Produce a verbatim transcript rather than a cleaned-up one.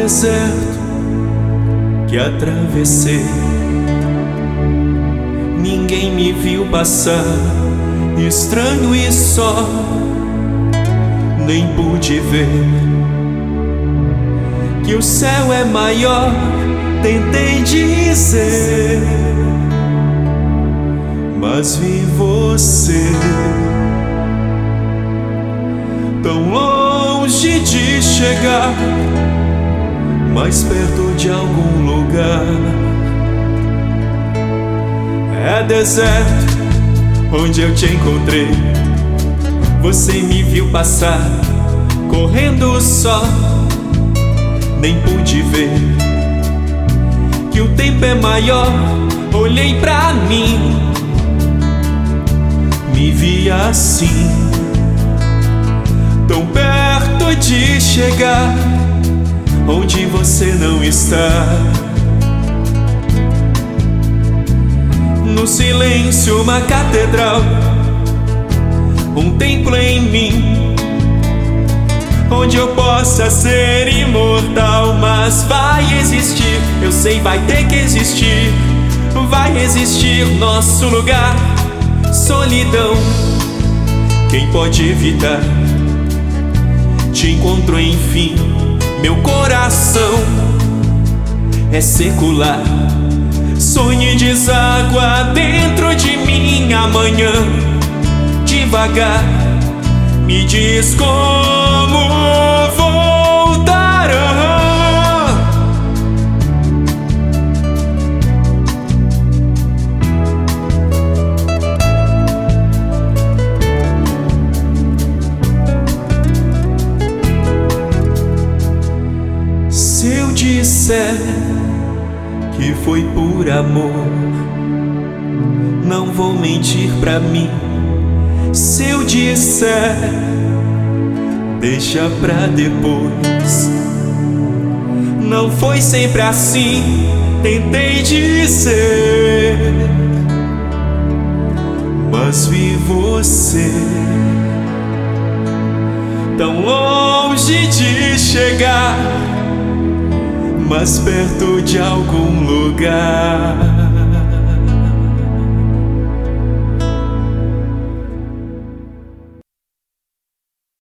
deserto que atravessei, ninguém me viu passar, estranho e só, nem pude ver que o céu é maior. Tentei dizer, mas vi você tão longe de chegar, mais perto de algum lugar. É deserto onde eu te encontrei, você me viu passar, correndo só, nem pude ver que o tempo é maior. Olhei pra mim, me vi assim, tão perto de chegar onde você não está. No silêncio uma catedral, um templo em mim, onde eu possa ser imortal. Mas vai existir, eu sei, vai ter que existir, vai existir nosso lugar. Solidão, quem pode evitar? Te encontro enfim, meu coração é secular. Sonho e deságua dentro de mim. Amanhã, devagar, me diz como voltará. Se eu disser que foi por amor, não vou mentir pra mim. Se eu disser, deixa pra depois. Não foi sempre assim, tentei dizer, mas vi você tão longe de chegar, mas perto de algum lugar.